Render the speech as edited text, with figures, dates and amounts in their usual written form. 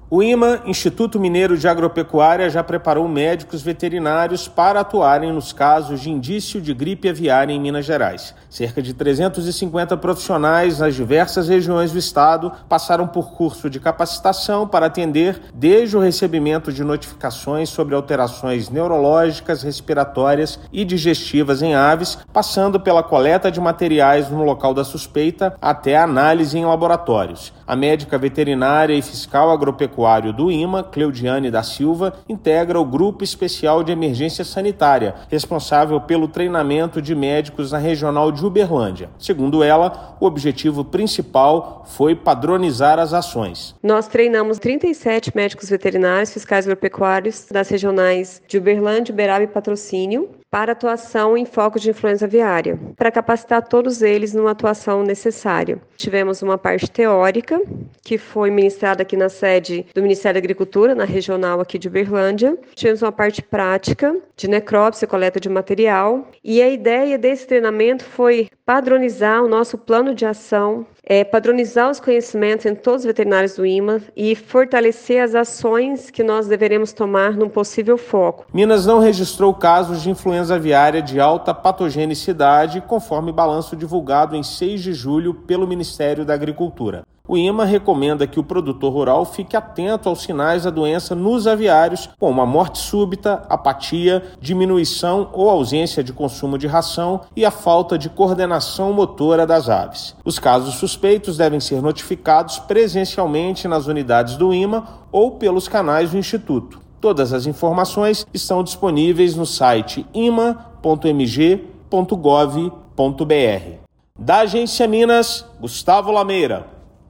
O IMA, Instituto Mineiro de Agropecuária, já preparou médicos veterinários para atuarem nos casos de indício de gripe aviária em Minas Gerais. Cerca de 350 profissionais nas diversas regiões do estado passaram por curso de capacitação para atender desde o recebimento de notificações sobre alterações neurológicas, respiratórias e digestivas em aves, passando pela coleta de materiais no local da suspeita até a análise em laboratórios. A médica veterinária e fiscal agropecuário do IMA, Cleudiane da Silva, integra o Grupo Especial de Emergência Sanitária, responsável pelo treinamento de médicos na Regional de Uberlândia. Segundo ela, o objetivo principal foi padronizar as ações. Nós treinamos 37 médicos veterinários, fiscais agropecuários das regionais de Uberlândia, Uberaba e Patrocínio, para atuação em foco de influenza aviária, para capacitar todos eles numa atuação necessária. Tivemos uma parte teórica, que foi ministrada aqui na sede do Ministério da Agricultura, na regional aqui de Uberlândia. Tivemos uma parte prática de necrópsia, coleta de material, e a ideia desse treinamento foi padronizar o nosso plano de ação, padronizar os conhecimentos em todos os veterinários do IMA e fortalecer as ações que nós deveremos tomar num possível foco. Minas não registrou casos de influenza aviária de alta patogenicidade, conforme balanço divulgado em 6 de julho pelo Ministério da Agricultura. O IMA recomenda que o produtor rural fique atento aos sinais da doença nos aviários, como a morte súbita, apatia, diminuição ou ausência de consumo de ração e a falta de coordenação motora das aves. Os casos suspeitos devem ser notificados presencialmente nas unidades do IMA ou pelos canais do Instituto. Todas as informações estão disponíveis no site ima.mg.gov.br. Da Agência Minas, Gustavo Lameira.